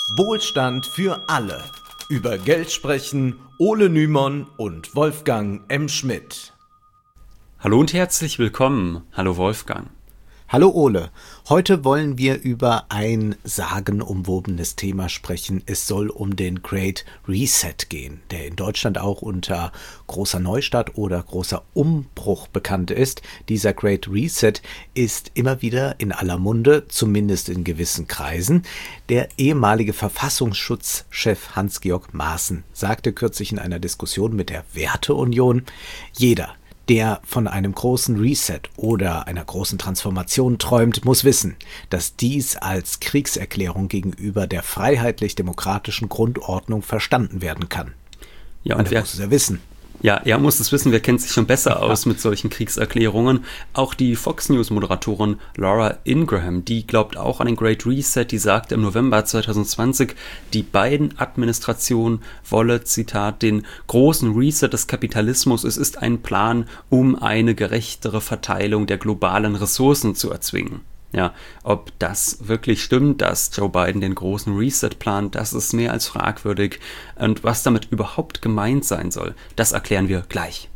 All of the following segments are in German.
Wohlstand für alle. Über Geld sprechen Ole Nymon und Wolfgang M. Schmidt. Hallo und herzlich willkommen. Hallo Wolfgang. Hallo Ole. Heute wollen wir über ein sagenumwobenes Thema sprechen. Es soll um den Great Reset gehen, der in Deutschland auch unter großer Neustart oder großer Umbruch bekannt ist. Dieser Great Reset ist immer wieder in aller Munde, zumindest in gewissen Kreisen. Der ehemalige Verfassungsschutzchef Hans-Georg Maaßen sagte kürzlich in einer Diskussion mit der Werteunion: Jeder, der von einem großen Reset oder einer großen Transformation träumt, muss wissen, dass dies als Kriegserklärung gegenüber der freiheitlich-demokratischen Grundordnung verstanden werden kann. Ja, und wer muss es ja wissen? Ja, er muss es wissen, wer kennt sich schon besser aus mit solchen Kriegserklärungen. Auch die Fox News-Moderatorin Laura Ingraham, die glaubt auch an den Great Reset, die sagte im November 2020, die Biden-Administration wolle, Zitat, den großen Reset des Kapitalismus. Es ist ein Plan, um eine gerechtere Verteilung der globalen Ressourcen zu erzwingen. Ja, ob das wirklich stimmt, dass Joe Biden den großen Reset plant, das ist mehr als fragwürdig. Und was damit überhaupt gemeint sein soll, das erklären wir gleich.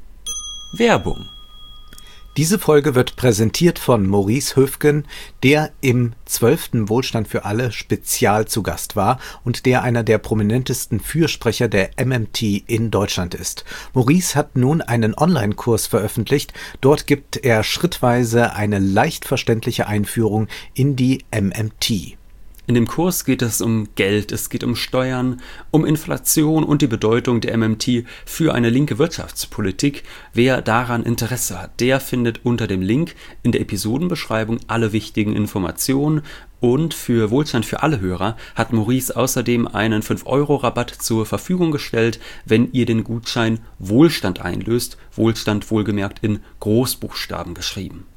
Werbung. Diese Folge wird präsentiert von Maurice Höfgen, der im 12. Wohlstand für alle Spezial zu Gast war und der einer der prominentesten Fürsprecher der MMT in Deutschland ist. Maurice hat nun einen Online-Kurs veröffentlicht. Dort gibt er schrittweise eine leicht verständliche Einführung in die MMT. In dem Kurs geht es um Geld, es geht um Steuern, um Inflation und die Bedeutung der MMT für eine linke Wirtschaftspolitik. Wer daran Interesse hat, der findet unter dem Link in der Episodenbeschreibung alle wichtigen Informationen. Und für Wohlstand für alle Hörer hat Maurice außerdem einen 5-Euro-Rabatt zur Verfügung gestellt, wenn ihr den Gutschein Wohlstand einlöst. Wohlstand wohlgemerkt in Großbuchstaben geschrieben.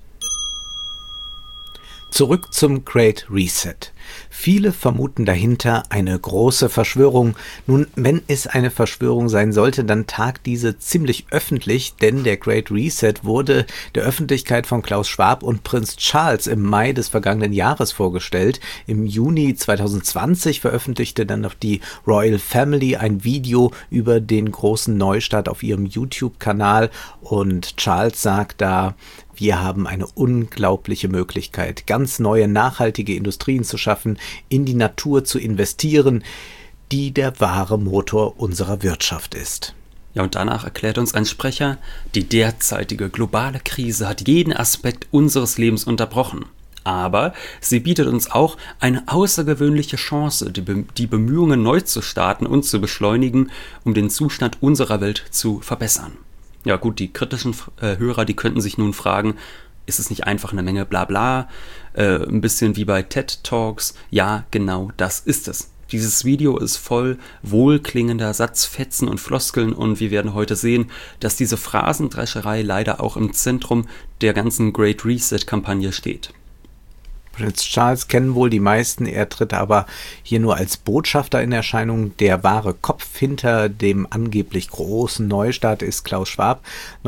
Zurück zum Great Reset. Viele vermuten dahinter eine große Verschwörung. Nun, wenn es eine Verschwörung sein sollte, dann tagt diese ziemlich öffentlich, denn der Great Reset wurde der Öffentlichkeit von Klaus Schwab und Prinz Charles im Mai des vergangenen Jahres vorgestellt. Im Juni 2020 veröffentlichte dann noch die Royal Family ein Video über den großen Neustart auf ihrem YouTube-Kanal und Charles sagt da: Wir haben eine unglaubliche Möglichkeit, ganz neue nachhaltige Industrien zu schaffen, in die Natur zu investieren, die der wahre Motor unserer Wirtschaft ist. Ja, und danach erklärt uns ein Sprecher, die derzeitige globale Krise hat jeden Aspekt unseres Lebens unterbrochen. Aber sie bietet uns auch eine außergewöhnliche Chance, die Bemühungen neu zu starten und zu beschleunigen, um den Zustand unserer Welt zu verbessern. Ja gut, die kritischen Hörer, die könnten sich nun fragen, ist es nicht einfach eine Menge Blabla, ein bisschen wie bei TED Talks? Ja, genau das ist es. Dieses Video ist voll wohlklingender Satzfetzen und Floskeln und wir werden heute sehen, dass diese Phrasendrescherei leider auch im Zentrum der ganzen Great Reset-Kampagne steht. Prinz Charles kennen wohl die meisten, er tritt aber hier nur als Botschafter in Erscheinung. Der wahre Kopf hinter dem angeblich großen Neustart ist Klaus Schwab.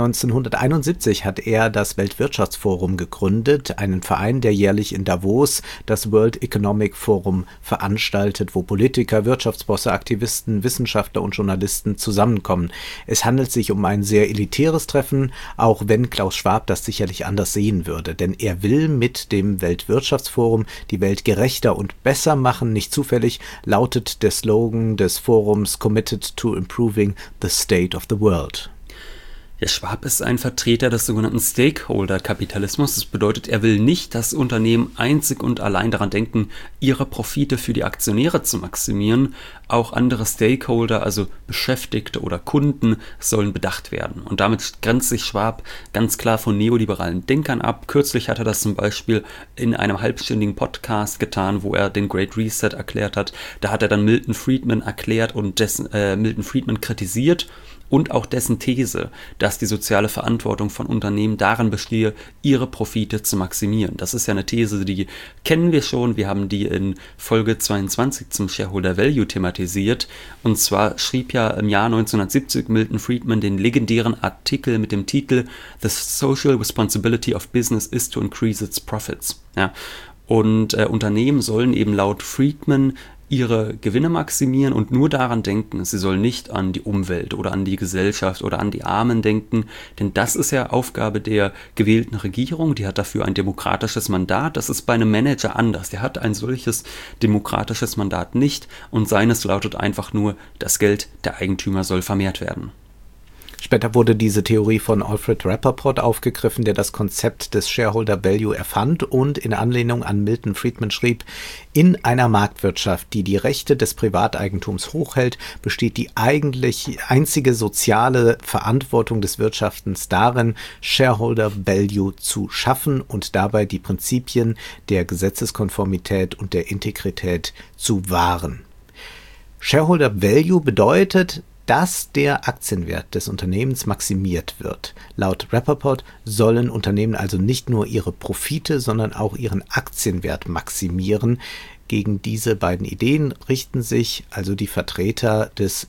1971 hat er das Weltwirtschaftsforum gegründet, einen Verein, der jährlich in Davos das World Economic Forum veranstaltet, wo Politiker, Wirtschaftsbosse, Aktivisten, Wissenschaftler und Journalisten zusammenkommen. Es handelt sich um ein sehr elitäres Treffen, auch wenn Klaus Schwab das sicherlich anders sehen würde, denn er will mit dem Weltwirtschaftsforum die Welt gerechter und besser machen. Nicht zufällig lautet der Slogan des Forums Committed to Improving the State of the World. Ja, Schwab ist ein Vertreter des sogenannten Stakeholder-Kapitalismus. Das bedeutet, er will nicht, dass Unternehmen einzig und allein daran denken, ihre Profite für die Aktionäre zu maximieren. Auch andere Stakeholder, also Beschäftigte oder Kunden, sollen bedacht werden. Und damit grenzt sich Schwab ganz klar von neoliberalen Denkern ab. Kürzlich hat er das zum Beispiel in einem halbstündigen Podcast getan, wo er den Great Reset erklärt hat. Da hat er dann Milton Friedman erklärt und Milton Friedman kritisiert. Und auch dessen These, dass die soziale Verantwortung von Unternehmen darin bestehe, ihre Profite zu maximieren. Das ist ja eine These, die kennen wir schon. Wir haben die in Folge 22 zum Shareholder Value thematisiert. Und zwar schrieb ja im Jahr 1970 Milton Friedman den legendären Artikel mit dem Titel The Social Responsibility of Business is to Increase its Profits. Ja. Und Unternehmen sollen eben laut Friedman ihre Gewinne maximieren und nur daran denken. Sie soll nicht an die Umwelt oder an die Gesellschaft oder an die Armen denken, denn das ist ja Aufgabe der gewählten Regierung. Die hat dafür ein demokratisches Mandat. Das ist bei einem Manager anders. Der hat ein solches demokratisches Mandat nicht und seines lautet einfach nur, das Geld der Eigentümer soll vermehrt werden. Später wurde diese Theorie von Alfred Rappaport aufgegriffen, der das Konzept des Shareholder Value erfand und in Anlehnung an Milton Friedman schrieb: In einer Marktwirtschaft, die die Rechte des Privateigentums hochhält, besteht die eigentlich einzige soziale Verantwortung des Wirtschaftens darin, Shareholder Value zu schaffen und dabei die Prinzipien der Gesetzeskonformität und der Integrität zu wahren. Shareholder Value bedeutet, dass der Aktienwert des Unternehmens maximiert wird. Laut Rappaport sollen Unternehmen also nicht nur ihre Profite, sondern auch ihren Aktienwert maximieren. Gegen diese beiden Ideen richten sich also die Vertreter des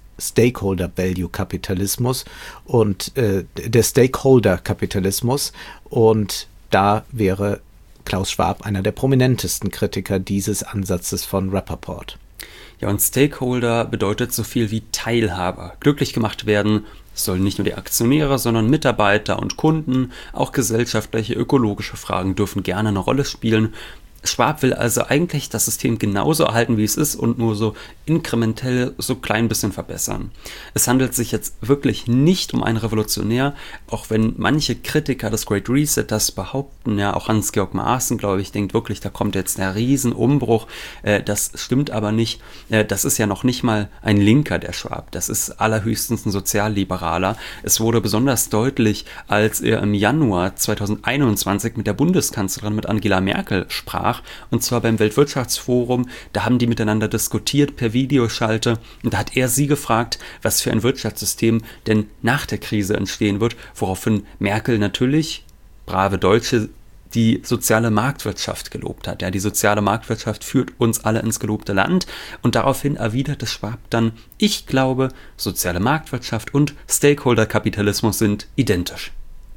Stakeholder-Value-Kapitalismus und der Stakeholder-Kapitalismus, und da wäre Klaus Schwab einer der prominentesten Kritiker dieses Ansatzes von Rappaport. Ja, und Stakeholder bedeutet so viel wie Teilhaber. Glücklich gemacht werden sollen nicht nur die Aktionäre, sondern Mitarbeiter und Kunden. Auch gesellschaftliche, ökologische Fragen dürfen gerne eine Rolle spielen. Schwab will also eigentlich das System genauso erhalten, wie es ist, und nur so inkrementell so klein bisschen verbessern. Es handelt sich jetzt wirklich nicht um einen Revolutionär, auch wenn manche Kritiker des Great Reset das behaupten. Ja, auch Hans-Georg Maaßen, glaube ich, denkt wirklich, da kommt jetzt der Riesenumbruch. Das stimmt aber nicht. Das ist ja noch nicht mal ein Linker, der Schwab. Das ist allerhöchstens ein Sozialliberaler. Es wurde besonders deutlich, als er im Januar 2021 mit der Bundeskanzlerin, mit Angela Merkel, sprach. Und zwar beim Weltwirtschaftsforum. Da haben die miteinander diskutiert per Videoschalte. Und da hat er sie gefragt, was für ein Wirtschaftssystem denn nach der Krise entstehen wird. Woraufhin Merkel natürlich, brave Deutsche, die soziale Marktwirtschaft gelobt hat. Ja, die soziale Marktwirtschaft führt uns alle ins gelobte Land. Und daraufhin erwiderte Schwab dann: Ich glaube, soziale Marktwirtschaft und Stakeholder-Kapitalismus sind identisch.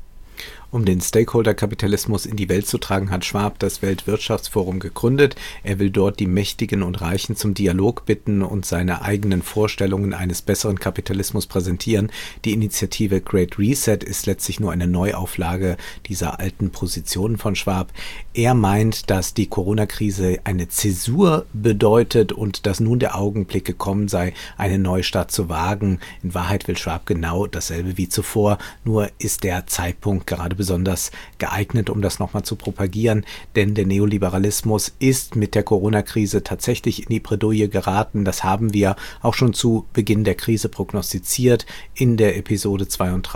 Um den Stakeholder-Kapitalismus in die Welt zu tragen, hat Schwab das Weltwirtschaftsforum gegründet. Er will dort die Mächtigen und Reichen zum Dialog bitten und seine eigenen Vorstellungen eines besseren Kapitalismus präsentieren. Die Initiative Great Reset ist letztlich nur eine Neuauflage dieser alten Positionen von Schwab. Er meint, dass die Corona-Krise eine Zäsur bedeutet und dass nun der Augenblick gekommen sei, einen Neustart zu wagen. In Wahrheit will Schwab genau dasselbe wie zuvor, nur ist der Zeitpunkt gerade besonders geeignet, um das nochmal zu propagieren, denn der Neoliberalismus ist mit der Corona-Krise tatsächlich in die Bredouille geraten. Das haben wir auch schon zu Beginn der Krise prognostiziert in der Episode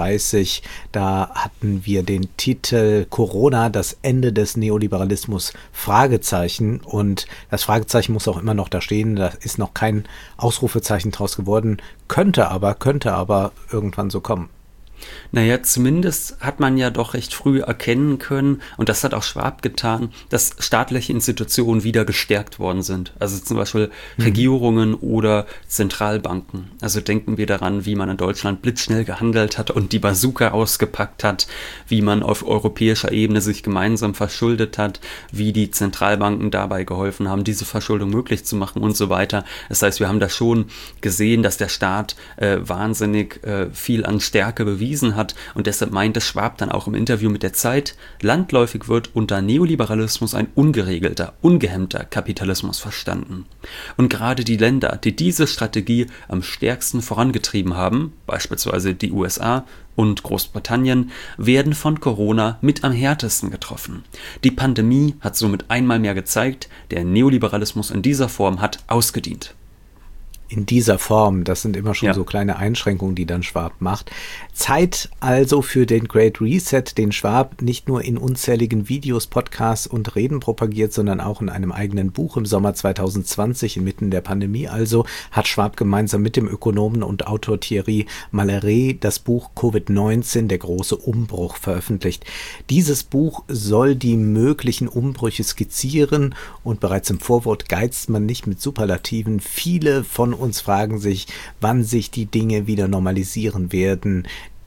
32. Da hatten wir den Titel Corona, das Ende des Neoliberalismus, Fragezeichen, und das Fragezeichen muss auch immer noch da stehen, da ist noch kein Ausrufezeichen draus geworden, könnte aber irgendwann so kommen. Naja, zumindest hat man ja doch recht früh erkennen können, und das hat auch Schwab getan, dass staatliche Institutionen wieder gestärkt worden sind. Also zum Beispiel Regierungen oder Zentralbanken. Also denken wir daran, wie man in Deutschland blitzschnell gehandelt hat und die Bazooka ausgepackt hat, wie man auf europäischer Ebene sich gemeinsam verschuldet hat, wie die Zentralbanken dabei geholfen haben, diese Verschuldung möglich zu machen und so weiter. Das heißt, wir haben da schon gesehen, dass der Staat wahnsinnig viel an Stärke bewiesen hat, und deshalb meinte Schwab dann auch im Interview mit der Zeit, landläufig wird unter Neoliberalismus ein ungeregelter, ungehemmter Kapitalismus verstanden. Und gerade die Länder, die diese Strategie am stärksten vorangetrieben haben, beispielsweise die USA und Großbritannien, werden von Corona mit am härtesten getroffen. Die Pandemie hat somit einmal mehr gezeigt, der Neoliberalismus in dieser Form hat ausgedient. In dieser Form, das sind immer schon so kleine Einschränkungen, die dann Schwab macht. Zeit also für den Great Reset, den Schwab nicht nur in unzähligen Videos, Podcasts und Reden propagiert, sondern auch in einem eigenen Buch im Sommer 2020, inmitten der Pandemie. Also hat Schwab gemeinsam mit dem Ökonomen und Autor Thierry Malleret das Buch Covid-19, der große Umbruch, veröffentlicht. Dieses Buch soll die möglichen Umbrüche skizzieren, und bereits im Vorwort geizt man nicht mit Superlativen. Viele von uns fragen sich, wann sich die Dinge wieder normalisieren werden.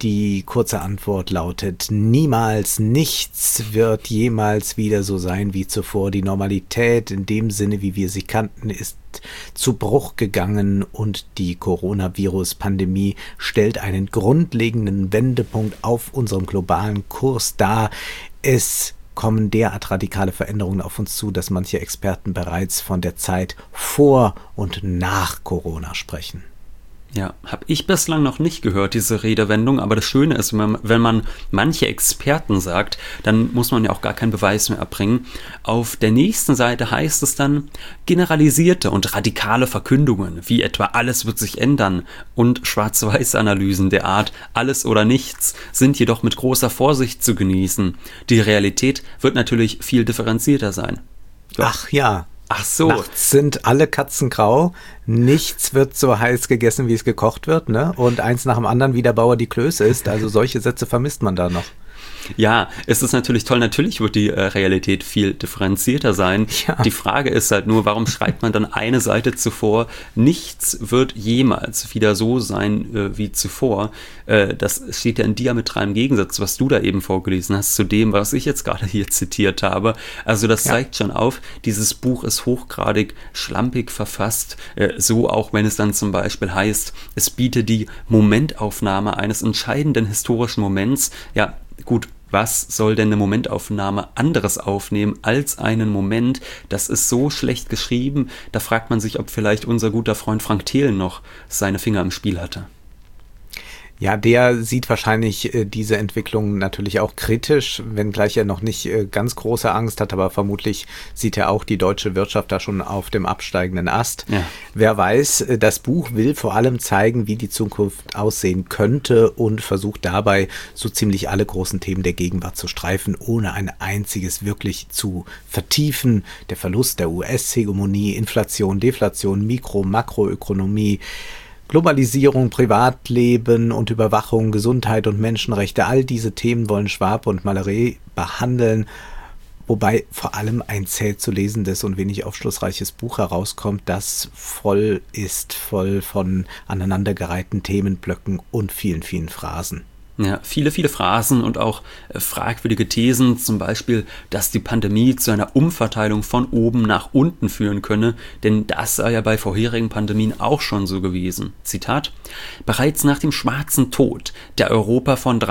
Die kurze Antwort lautet: Niemals, nichts wird jemals wieder so sein wie zuvor. Die Normalität in dem Sinne, wie wir sie kannten, ist zu Bruch gegangen und die Coronavirus-Pandemie stellt einen grundlegenden Wendepunkt auf unserem globalen Kurs dar. Es kommen derart radikale Veränderungen auf uns zu, dass manche Experten bereits von der Zeit vor und nach Corona sprechen. Ja, habe ich bislang noch nicht gehört, diese Redewendung, aber das Schöne ist, wenn man manche Experten sagt, dann muss man ja auch gar keinen Beweis mehr erbringen. Auf der nächsten Seite heißt es dann, generalisierte und radikale Verkündungen, wie etwa alles wird sich ändern und Schwarz-Weiß-Analysen der Art alles oder nichts, sind jedoch mit großer Vorsicht zu genießen. Die Realität wird natürlich viel differenzierter sein. Ach ja. Ach so. Nachts sind alle Katzen grau, nichts wird so heiß gegessen, wie es gekocht wird, ne? Und eins nach dem anderen, wie der Bauer die Klöße isst. Also solche Sätze vermisst man da noch. Ja, es ist natürlich toll. Natürlich wird die Realität viel differenzierter sein. Ja. Die Frage ist halt nur, warum schreibt man dann eine Seite zuvor? Nichts wird jemals wieder so sein wie zuvor. Das steht ja in diametralem Gegensatz, was du da eben vorgelesen hast, zu dem, was ich jetzt gerade hier zitiert habe. Also das zeigt schon auf, dieses Buch ist hochgradig schlampig verfasst. So auch, wenn es dann zum Beispiel heißt, es bietet die Momentaufnahme eines entscheidenden historischen Moments. Ja, gut, was soll denn eine Momentaufnahme anderes aufnehmen als einen Moment? Das ist so schlecht geschrieben, da fragt man sich, ob vielleicht unser guter Freund Frank Thelen noch seine Finger im Spiel hatte. Ja, der sieht wahrscheinlich diese Entwicklung natürlich auch kritisch, wenngleich er noch nicht ganz große Angst hat, aber vermutlich sieht er auch die deutsche Wirtschaft da schon auf dem absteigenden Ast. Ja. Wer weiß, das Buch will vor allem zeigen, wie die Zukunft aussehen könnte und versucht dabei so ziemlich alle großen Themen der Gegenwart zu streifen, ohne ein einziges wirklich zu vertiefen. Der Verlust der US-Hegemonie, Inflation, Deflation, Makroökonomie, Globalisierung, Privatleben und Überwachung, Gesundheit und Menschenrechte, all diese Themen wollen Schwab und Mallaré behandeln, wobei vor allem ein zäh zu lesendes und wenig aufschlussreiches Buch herauskommt, das voll von aneinandergereihten Themenblöcken und vielen, vielen Phrasen. Ja, viele Phrasen und auch fragwürdige Thesen, zum Beispiel, dass die Pandemie zu einer Umverteilung von oben nach unten führen könne, denn das sei ja bei vorherigen Pandemien auch schon so gewesen. Zitat: Bereits nach dem Schwarzen Tod, der Europa von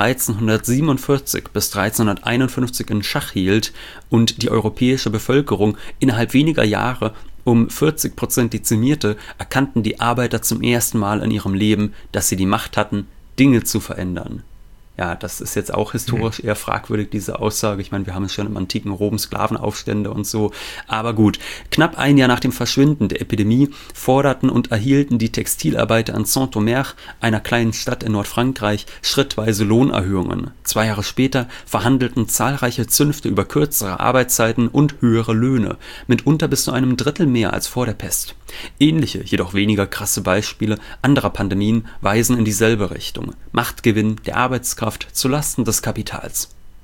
1347 bis 1351 in Schach hielt und die europäische Bevölkerung innerhalb weniger Jahre um 40% dezimierte, erkannten die Arbeiter zum ersten Mal in ihrem Leben, dass sie die Macht hatten, Dinge zu verändern. Ja, das ist jetzt auch historisch eher fragwürdig, diese Aussage. Ich meine, wir haben es schon im antiken Rom, Sklavenaufstände und so. Aber gut, knapp ein Jahr nach dem Verschwinden der Epidemie forderten und erhielten die Textilarbeiter in Saint-Omer, einer kleinen Stadt in Nordfrankreich, schrittweise Lohnerhöhungen. 2 Jahre später verhandelten zahlreiche Zünfte über kürzere Arbeitszeiten und höhere Löhne, mitunter bis zu einem Drittel mehr als vor der Pest. Ähnliche, jedoch weniger krasse Beispiele anderer Pandemien weisen in dieselbe Richtung. Machtgewinn der Arbeitskraft zulasten des Kapitals.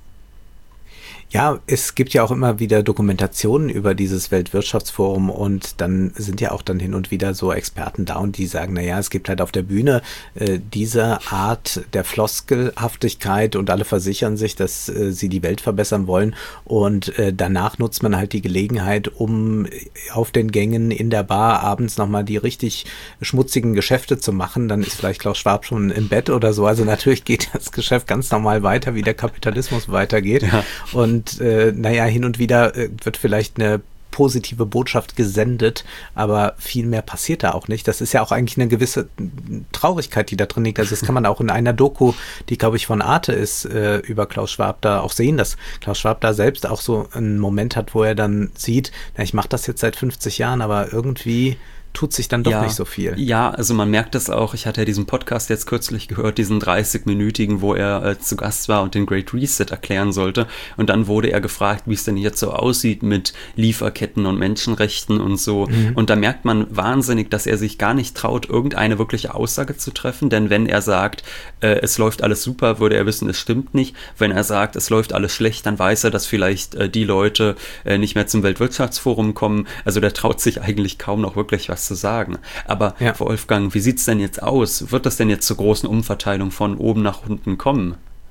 Ja, es gibt ja auch immer wieder Dokumentationen über dieses Weltwirtschaftsforum und dann sind ja auch dann hin und wieder so Experten da und die sagen, naja, es gibt halt auf der Bühne diese Art der Floskelhaftigkeit und alle versichern sich, dass sie die Welt verbessern wollen und danach nutzt man halt die Gelegenheit, um auf den Gängen in der Bar abends nochmal die richtig schmutzigen Geschäfte zu machen. Dann ist vielleicht Klaus Schwab schon im Bett oder so. Also natürlich geht das Geschäft ganz normal weiter, wie der Kapitalismus weitergeht. Ja. Und hin und wieder wird vielleicht eine positive Botschaft gesendet, aber viel mehr passiert da auch nicht. Das ist ja auch eigentlich eine gewisse Traurigkeit, die da drin liegt. Also das kann man auch in einer Doku, die glaube ich von Arte ist, über Klaus Schwab da auch sehen, dass Klaus Schwab da selbst auch so einen Moment hat, wo er dann sieht, na, ich mache das jetzt seit 50 Jahren, aber irgendwie tut sich dann doch nicht so viel. Ja, also man merkt das auch. Ich hatte ja diesen Podcast jetzt kürzlich gehört, diesen 30-minütigen, wo er zu Gast war und den Great Reset erklären sollte. Und dann wurde er gefragt, wie es denn jetzt so aussieht mit Lieferketten und Menschenrechten und so. Und da merkt man wahnsinnig, dass er sich gar nicht traut, irgendeine wirkliche Aussage zu treffen. Denn wenn er sagt, es läuft alles super, würde er wissen, es stimmt nicht. Wenn er sagt, es läuft alles schlecht, dann weiß er, dass vielleicht die Leute nicht mehr zum Weltwirtschaftsforum kommen. Also der traut sich eigentlich kaum noch wirklich was was zu sagen. Aber Wolfgang, wie sieht es denn jetzt aus? Wird es denn jetzt zur großen Umverteilung von oben nach unten kommen?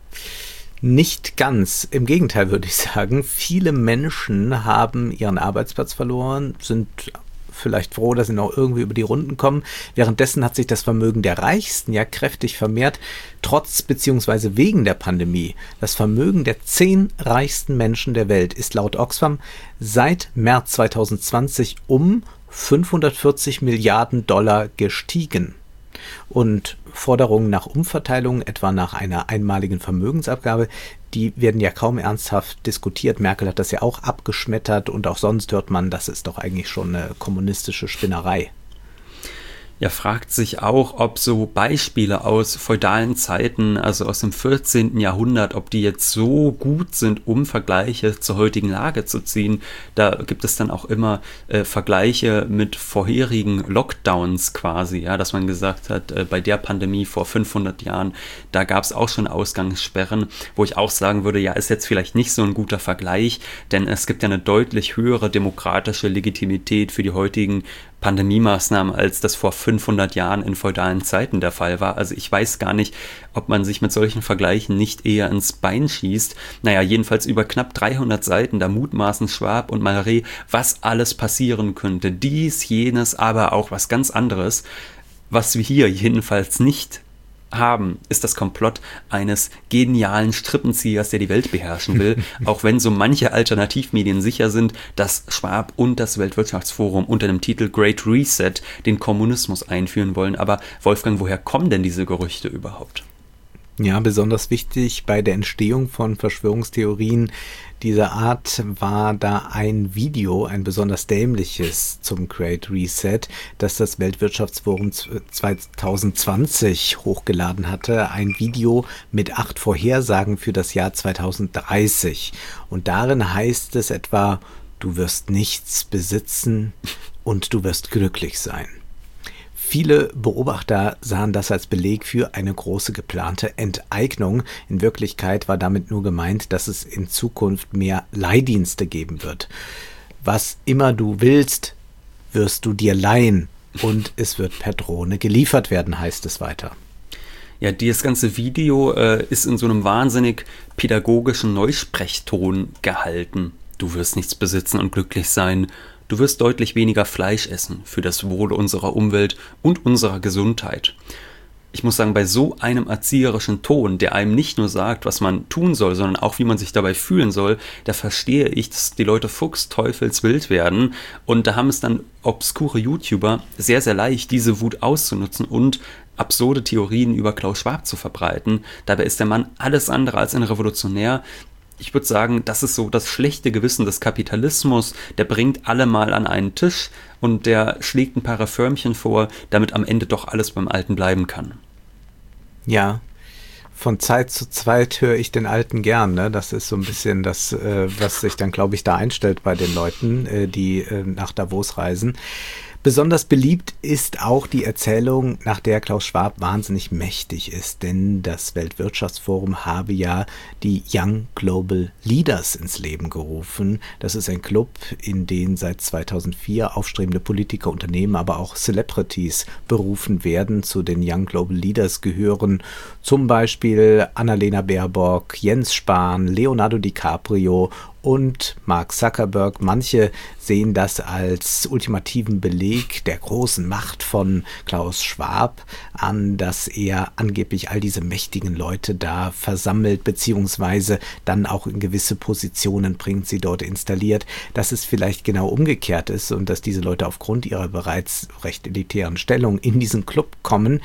Nicht ganz. Im Gegenteil würde ich sagen, viele Menschen haben ihren Arbeitsplatz verloren, sind vielleicht froh, dass sie noch irgendwie über die Runden kommen. Währenddessen hat sich das Vermögen der Reichsten ja kräftig vermehrt, trotz bzw. wegen der Pandemie. Das Vermögen der 10 reichsten Menschen der Welt ist laut Oxfam seit März 2020 um 540 Milliarden Dollar gestiegen. Und Forderungen nach Umverteilung, etwa nach einer einmaligen Vermögensabgabe, die werden ja kaum ernsthaft diskutiert. Merkel hat das ja auch abgeschmettert und auch sonst hört man, das ist doch eigentlich schon eine kommunistische Spinnerei. Ja, fragt sich auch, ob so Beispiele aus feudalen Zeiten, also aus dem 14. Jahrhundert, ob die jetzt so gut sind, um Vergleiche zur heutigen Lage zu ziehen. Da gibt es dann auch immer Vergleiche mit vorherigen Lockdowns quasi, ja, dass man gesagt hat, bei der Pandemie vor 500 Jahren, da gab es auch schon Ausgangssperren, wo ich auch sagen würde, ja, ist jetzt vielleicht nicht so ein guter Vergleich, denn es gibt ja eine deutlich höhere demokratische Legitimität für die heutigen Pandemie-Maßnahmen, als das vor 500 Jahren in feudalen Zeiten der Fall war. Also ich weiß gar nicht, ob man sich mit solchen Vergleichen nicht eher ins Bein schießt. Naja, jedenfalls über knapp 300 Seiten, da mutmaßen Schwab und Mallory, was alles passieren könnte. Dies, jenes, aber auch was ganz anderes. Was wir hier jedenfalls nicht haben, ist das Komplott eines genialen Strippenziehers, der die Welt beherrschen will, auch wenn so manche Alternativmedien sicher sind, dass Schwab und das Weltwirtschaftsforum unter dem Titel Great Reset den Kommunismus einführen wollen. Aber Wolfgang, woher kommen denn diese Gerüchte überhaupt? Ja, besonders wichtig bei der Entstehung von Verschwörungstheorien dieser Art war da ein Video, ein besonders dämliches zum Great Reset, das das Weltwirtschaftsforum 2020 hochgeladen hatte. Ein Video mit 8 Vorhersagen für das Jahr 2030. Und darin heißt es etwa, du wirst nichts besitzen und du wirst glücklich sein. Viele Beobachter sahen das als Beleg für eine große geplante Enteignung. In Wirklichkeit war damit nur gemeint, dass es in Zukunft mehr Leihdienste geben wird. Was immer du willst, wirst du dir leihen und es wird per Drohne geliefert werden, heißt es weiter. Ja, dieses ganze Video ist in so einem wahnsinnig pädagogischen Neusprechton gehalten. Du wirst nichts besitzen und glücklich sein. Du wirst deutlich weniger Fleisch essen für das Wohl unserer Umwelt und unserer Gesundheit. Ich muss sagen, bei so einem erzieherischen Ton, der einem nicht nur sagt, was man tun soll, sondern auch, wie man sich dabei fühlen soll, da verstehe ich, dass die Leute fuchsteufelswild werden. Und da haben es dann obskure YouTuber sehr, sehr leicht, diese Wut auszunutzen und absurde Theorien über Klaus Schwab zu verbreiten. Dabei ist der Mann alles andere als ein Revolutionär. Ich würde sagen, das ist so das schlechte Gewissen des Kapitalismus, der bringt alle mal an einen Tisch und der schlägt ein paar Reformchen vor, damit am Ende doch alles beim Alten bleiben kann. Ja, von Zeit zu Zeit höre ich den Alten gern, ne? Das ist so ein bisschen das, was sich dann, glaube ich, da einstellt bei den Leuten, die nach Davos reisen. Besonders beliebt ist auch die Erzählung, nach der Klaus Schwab wahnsinnig mächtig ist, denn das Weltwirtschaftsforum habe ja die Young Global Leaders ins Leben gerufen. Das ist ein Club, in den seit 2004 aufstrebende Politiker, Unternehmen, aber auch Celebrities berufen werden. Zu den Young Global Leaders gehören zum Beispiel Annalena Baerbock, Jens Spahn, Leonardo DiCaprio und Mark Zuckerberg. Manche sehen das als ultimativen Beleg der großen Macht von Klaus Schwab an, dass er angeblich all diese mächtigen Leute da versammelt, beziehungsweise dann auch in gewisse Positionen bringt, sie dort installiert. Dass es vielleicht genau umgekehrt ist und dass diese Leute aufgrund ihrer bereits recht elitären Stellung in diesen Club kommen,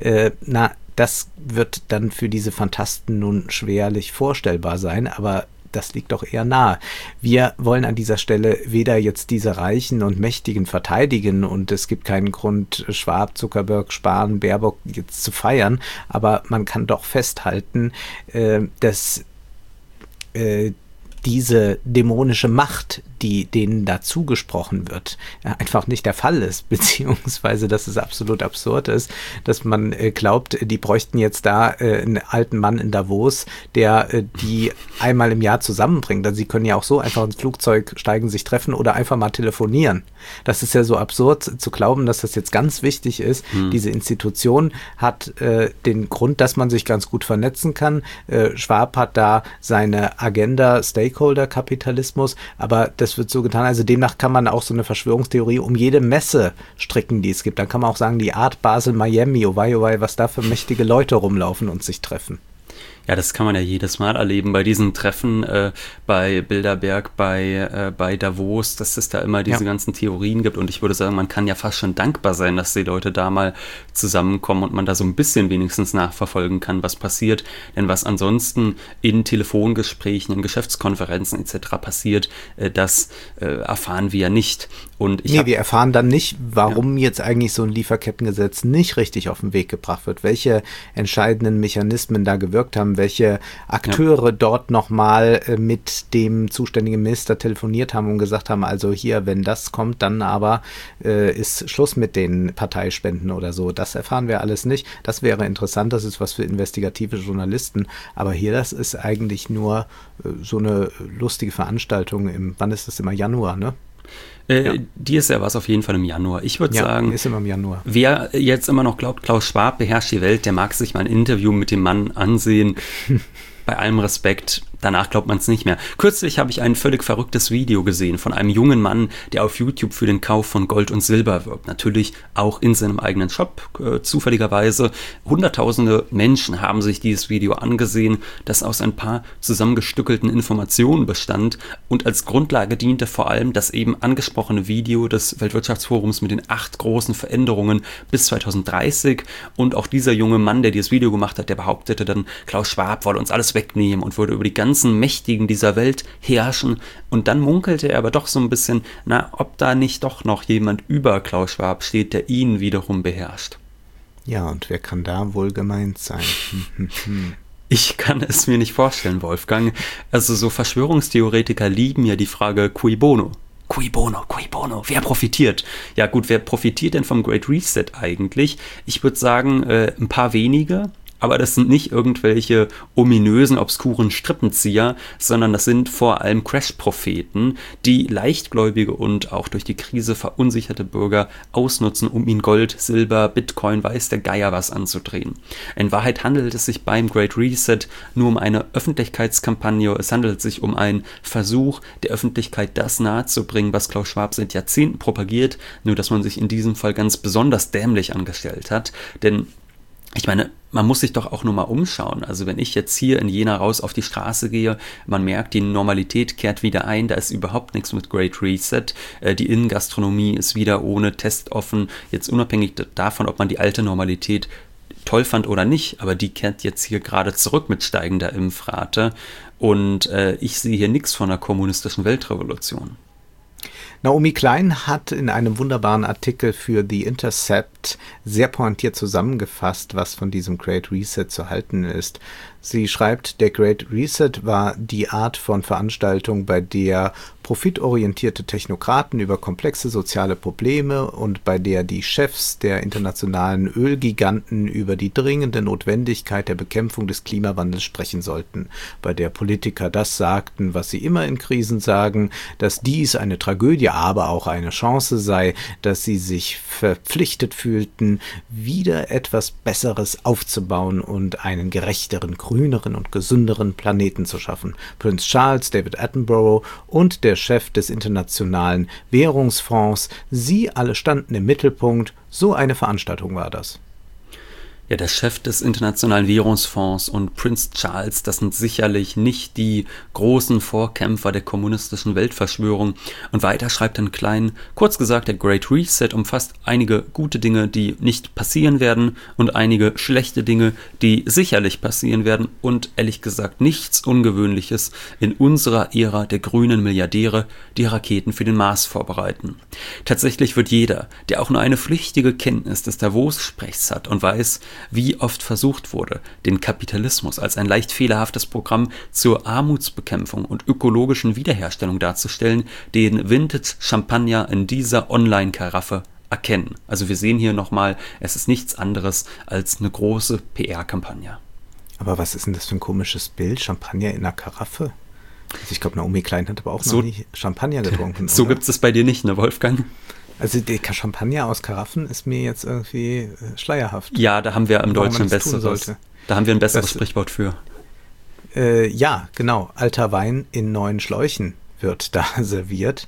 das wird dann für diese Fantasten nun schwerlich vorstellbar sein, aber das liegt doch eher nahe. Wir wollen an dieser Stelle weder jetzt diese Reichen und Mächtigen verteidigen und es gibt keinen Grund, Schwab, Zuckerberg, Spahn, Baerbock jetzt zu feiern, aber man kann doch festhalten, dass diese dämonische Macht, die denen da zugesprochen wird, einfach nicht der Fall ist, beziehungsweise dass es absolut absurd ist, dass man glaubt, die bräuchten jetzt da einen alten Mann in Davos, der die einmal im Jahr zusammenbringt. Also sie können ja auch so einfach ins Flugzeug steigen, sich treffen oder einfach mal telefonieren. Das ist ja so absurd zu glauben, dass das jetzt ganz wichtig ist. Diese Institution hat den Grund, dass man sich ganz gut vernetzen kann. Schwab hat da seine Agenda Stakeholder-Kapitalismus, aber das wird so getan, also demnach kann man auch so eine Verschwörungstheorie um jede Messe stricken, die es gibt. Dann kann man auch sagen, die Art Basel, Miami, oh wei, was da für mächtige Leute rumlaufen und sich treffen. Ja, das kann man ja jedes Mal erleben bei diesen Treffen bei Bilderberg, bei Davos, dass es da immer diese ganzen Theorien gibt. Und ich würde sagen, man kann ja fast schon dankbar sein, dass die Leute da mal zusammenkommen und man da so ein bisschen wenigstens nachverfolgen kann, was passiert. Denn was ansonsten in Telefongesprächen, in Geschäftskonferenzen etc. passiert, das erfahren wir ja nicht. Und wir erfahren dann nicht, warum jetzt eigentlich so ein Lieferkettengesetz nicht richtig auf den Weg gebracht wird, welche entscheidenden Mechanismen da gewirkt haben, welche Akteure dort nochmal mit dem zuständigen Minister telefoniert haben und gesagt haben, also hier, wenn das kommt, dann aber ist Schluss mit den Parteispenden oder so. Das erfahren wir alles nicht. Das wäre interessant, das ist was für investigative Journalisten. Aber hier, das ist eigentlich nur so eine lustige Veranstaltung wann ist das immer? Januar, ne? Die ist ja was auf jeden Fall im Januar. Ich würde sagen, ist immer im Januar. Wer jetzt immer noch glaubt, Klaus Schwab beherrscht die Welt, der mag sich mal ein Interview mit dem Mann ansehen. Bei allem Respekt, danach glaubt man es nicht mehr. Kürzlich habe ich ein völlig verrücktes Video gesehen von einem jungen Mann, der auf YouTube für den Kauf von Gold und Silber wirbt. Natürlich auch in seinem eigenen Shop, zufälligerweise. Hunderttausende Menschen haben sich dieses Video angesehen, das aus ein paar zusammengestückelten Informationen bestand und als Grundlage diente vor allem das eben angesprochene Video des Weltwirtschaftsforums mit den 8 großen Veränderungen bis 2030. Und auch dieser junge Mann, der dieses Video gemacht hat, der behauptete dann, Klaus Schwab wolle uns alles wegnehmen und würde über die ganzen Mächtigen dieser Welt herrschen. Und dann munkelte er aber doch so ein bisschen, ob da nicht doch noch jemand über Klaus Schwab steht, der ihn wiederum beherrscht. Ja, und wer kann da wohl gemeint sein? Ich kann es mir nicht vorstellen, Wolfgang. Also so Verschwörungstheoretiker lieben ja die Frage cui bono. Cui bono, cui bono, wer profitiert? Ja gut, wer profitiert denn vom Great Reset eigentlich? Ich würde sagen, ein paar wenige. Aber das sind nicht irgendwelche ominösen, obskuren Strippenzieher, sondern das sind vor allem Crash-Propheten, die leichtgläubige und auch durch die Krise verunsicherte Bürger ausnutzen, um ihnen Gold, Silber, Bitcoin, weiß der Geier was anzudrehen. In Wahrheit handelt es sich beim Great Reset nur um eine Öffentlichkeitskampagne. Es handelt sich um einen Versuch, der Öffentlichkeit das nahezubringen, was Klaus Schwab seit Jahrzehnten propagiert, nur dass man sich in diesem Fall ganz besonders dämlich angestellt hat. Denn ich meine, man muss sich doch auch nur mal umschauen. Also wenn ich jetzt hier in Jena raus auf die Straße gehe, man merkt, die Normalität kehrt wieder ein, da ist überhaupt nichts mit Great Reset. Die Innengastronomie ist wieder ohne Test offen. Jetzt unabhängig davon, ob man die alte Normalität toll fand oder nicht, aber die kehrt jetzt hier gerade zurück mit steigender Impfrate. Und ich sehe hier nichts von einer kommunistischen Weltrevolution. Naomi Klein hat in einem wunderbaren Artikel für The Intercept sehr pointiert zusammengefasst, was von diesem Great Reset zu halten ist. Sie schreibt, der Great Reset war die Art von Veranstaltung, bei der profitorientierte Technokraten über komplexe soziale Probleme und bei der die Chefs der internationalen Ölgiganten über die dringende Notwendigkeit der Bekämpfung des Klimawandels sprechen sollten, bei der Politiker das sagten, was sie immer in Krisen sagen, dass dies eine Tragödie, aber auch eine Chance sei, dass sie sich verpflichtet fühlten, wieder etwas Besseres aufzubauen und einen gerechteren, grüneren und gesünderen Planeten zu schaffen. Prinz Charles, David Attenborough und der Chef des Internationalen Währungsfonds, sie alle standen im Mittelpunkt. So eine Veranstaltung war das. Ja, der Chef des Internationalen Währungsfonds und Prinz Charles, das sind sicherlich nicht die großen Vorkämpfer der kommunistischen Weltverschwörung. Und weiter schreibt dann Klein, kurz gesagt, der Great Reset umfasst einige gute Dinge, die nicht passieren werden und einige schlechte Dinge, die sicherlich passieren werden und ehrlich gesagt nichts Ungewöhnliches in unserer Ära der grünen Milliardäre, die Raketen für den Mars vorbereiten. Tatsächlich wird jeder, der auch nur eine flüchtige Kenntnis des Davos-Sprechs hat und weiß, Wie oft versucht wurde, den Kapitalismus als ein leicht fehlerhaftes Programm zur Armutsbekämpfung und ökologischen Wiederherstellung darzustellen, den Vintage Champagner in dieser Online-Karaffe erkennen. Also wir sehen hier nochmal, es ist nichts anderes als eine große PR-Kampagne. Aber was ist denn das für ein komisches Bild? Champagner in einer Karaffe? Also ich glaube, Naomi Klein hat aber auch noch nie Champagner getrunken. So gibt es bei dir nicht, ne, Wolfgang? Also der Champagner aus Karaffen ist mir jetzt irgendwie schleierhaft. Ja, da haben wir im Deutschen ein besseres Sprichwort für. Ja, genau. Alter Wein in neuen Schläuchen wird da serviert.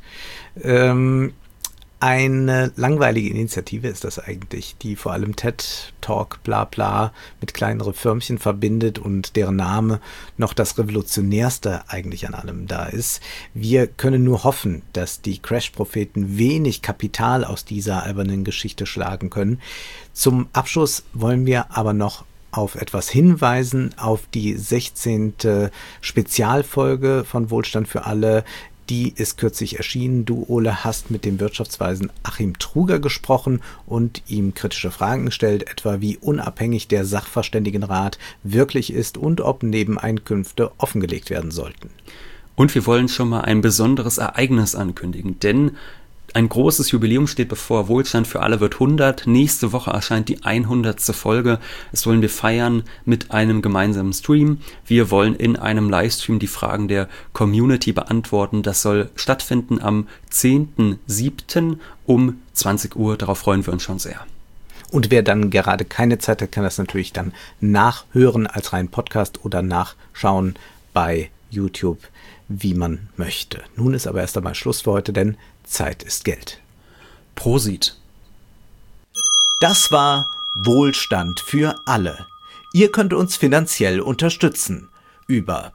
Eine langweilige Initiative ist das eigentlich, die vor allem TED-Talk, bla bla, mit kleineren Firmchen verbindet und deren Name noch das Revolutionärste eigentlich an allem da ist. Wir können nur hoffen, dass die Crash-Propheten wenig Kapital aus dieser albernen Geschichte schlagen können. Zum Abschluss wollen wir aber noch auf etwas hinweisen, auf die 16. Spezialfolge von Wohlstand für alle. Die ist kürzlich erschienen. Du, Ole, hast mit dem Wirtschaftsweisen Achim Truger gesprochen und ihm kritische Fragen gestellt, etwa wie unabhängig der Sachverständigenrat wirklich ist und ob Nebeneinkünfte offengelegt werden sollten. Und wir wollen schon mal ein besonderes Ereignis ankündigen, denn ein großes Jubiläum steht bevor. Wohlstand für alle wird 100. Nächste Woche erscheint die 100. Folge. Das wollen wir feiern mit einem gemeinsamen Stream. Wir wollen in einem Livestream die Fragen der Community beantworten. Das soll stattfinden am 10.07. um 20 Uhr. Darauf freuen wir uns schon sehr. Und wer dann gerade keine Zeit hat, kann das natürlich dann nachhören als rein Podcast oder nachschauen bei YouTube, wie man möchte. Nun ist aber erst einmal Schluss für heute, denn Zeit ist Geld. Prosit. Das war Wohlstand für alle. Ihr könnt uns finanziell unterstützen über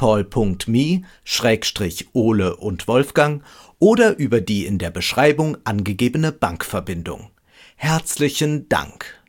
paypal.me/Ole und Wolfgang oder über die in der Beschreibung angegebene Bankverbindung. Herzlichen Dank.